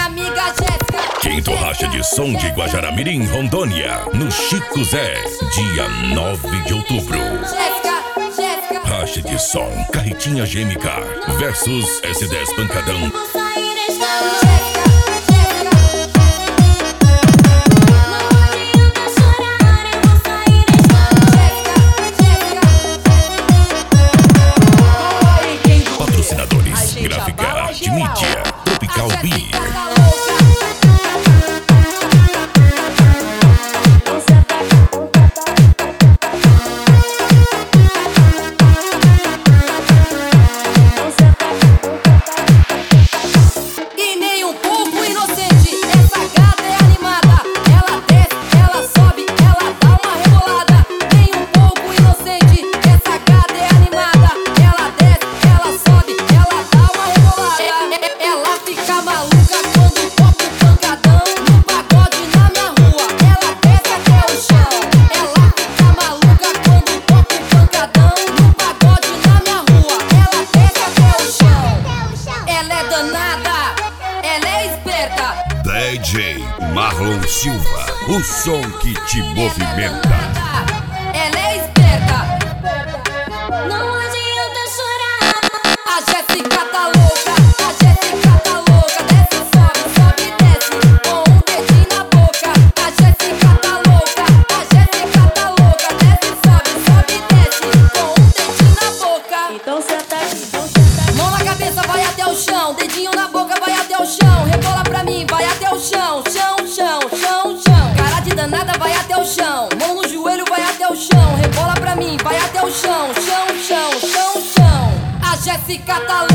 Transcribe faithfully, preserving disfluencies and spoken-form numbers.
minha amiga Jéssica. Quinto racha de som de Guajará-Mirim, Rondônia, no Chico Zé, dia nove de outubro. Jéssica, Jéssica. Racha de som, Carretinha G M K versus S dez Pancadão. Patrocinadores, Gráfica Arte Mídia, Tropical Beer. D J Marlon Silva, o som que te movimenta. Ela é esperta. Não adianta chorar. A Jéssica tá louca. A Jéssica tá louca. Desce, sobe, sobe, desce. Com um dedinho na boca. A Jéssica tá louca. A Jéssica tá louca. Desce, sobe, sobe, desce. Com um dedinho na boca. Então senta aqui, então senta aqui. Mão na cabeça, vai até o chão. Dedinho na boca, vai até o chão. Rebola pra mim, vai até o chão. Chão, chão, chão, chão. Cara de danada, vai até o chão. Mão no joelho, vai até o chão. Rebola pra mim, vai até o chão. Chão, chão, chão, chão. A Jéssica tá louca.